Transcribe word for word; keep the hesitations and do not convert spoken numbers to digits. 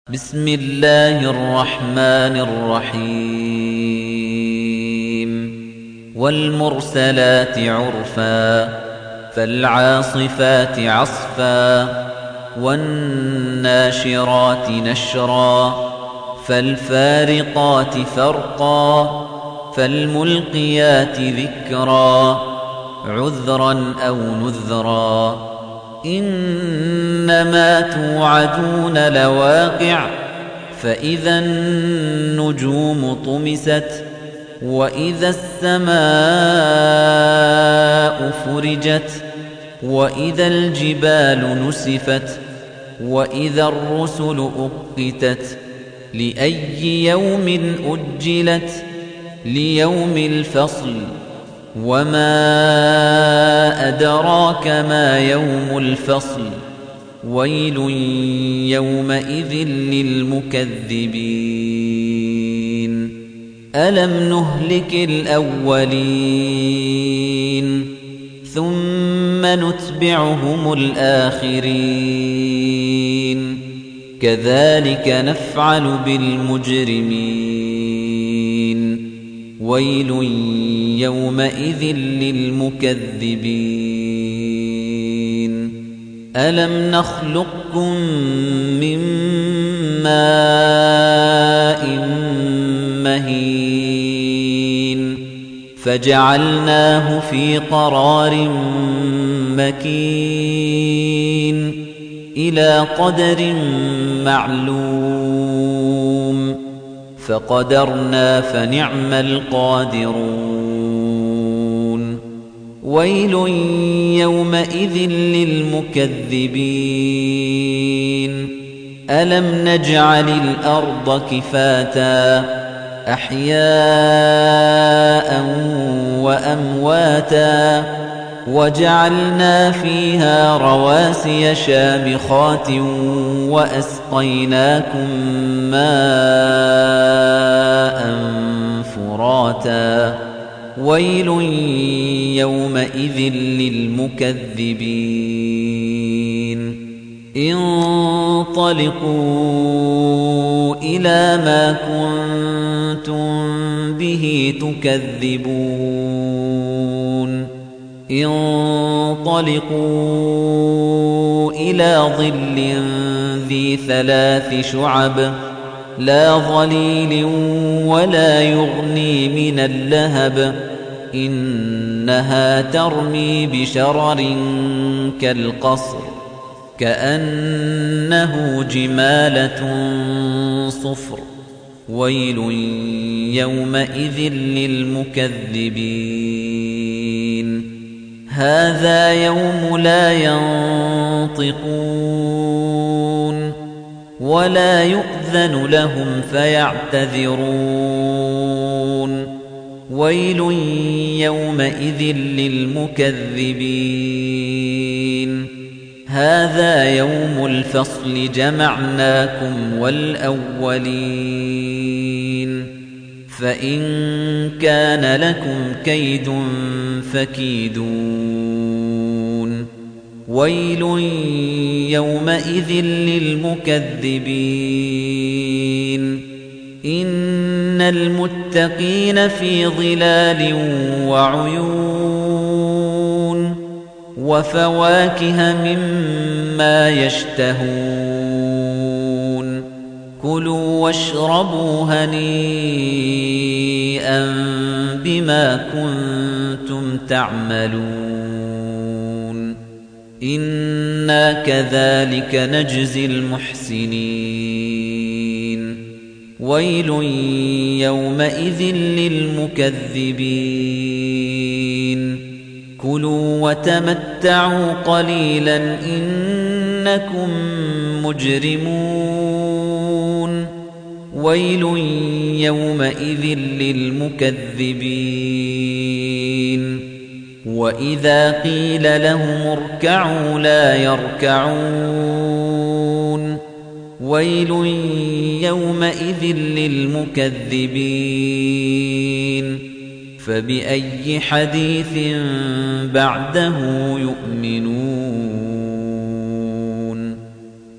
بسم الله الرحمن الرحيم والمرسلات عرفا فالعاصفات عصفا والناشرات نشرا فالفارقات فرقا فالملقيات ذكرا عذرا أو نذرا إنما توعدون لواقع فإذا النجوم طمست وإذا السماء فرجت وإذا الجبال نسفت وإذا الرسل أقتت لأي يوم أجلت ليوم الفصل وما أدراك ما يوم الفصل ويل يومئذ للمكذبين ألم نهلك الأولين ثم نتبعهم الآخرين كذلك نفعل بالمجرمين ويل يومئذ للمكذبين ألم نخلقكم من ماء مهين فجعلناه في قرار مكين إلى قدر معلوم فقدرنا فنعم القادرون ويل يومئذ للمكذبين ألم نجعل الأرض كفاتا أحياء وأمواتا وجعلنا فيها رواسي شامخات وأسقيناكم ماء فراتا ويل يومئذ للمكذبين انطلقوا إلى ما كنتم به تكذبون انطلقوا إلى ظل ذي ثلاث شعب لا ظليل ولا يغني من اللهب إنها ترمي بشرر كالقصر كأنه جمالة صفر ويل يومئذ للمكذبين هذا يوم لا ينطقون ولا يؤذن لهم فيعتذرون ويل يومئذ للمكذبين هذا يوم الفصل جمعناكم والأولين فإن كان لكم كيد فكيدون ويل يومئذ للمكذبين إن المتقين في ظلال وعيون وفواكه مما يشتهون كلوا واشربوا هنيئا بما كنتم تعملون إنا كذلك نجزي المحسنين ويل يومئذ للمكذبين كلوا وتمتعوا قليلا إنكم مجرمون ويل يومئذ للمكذبين وإذا قيل لهم اركعوا لا يركعون ويل يومئذ للمكذبين فبأي حديث بعده يؤمنون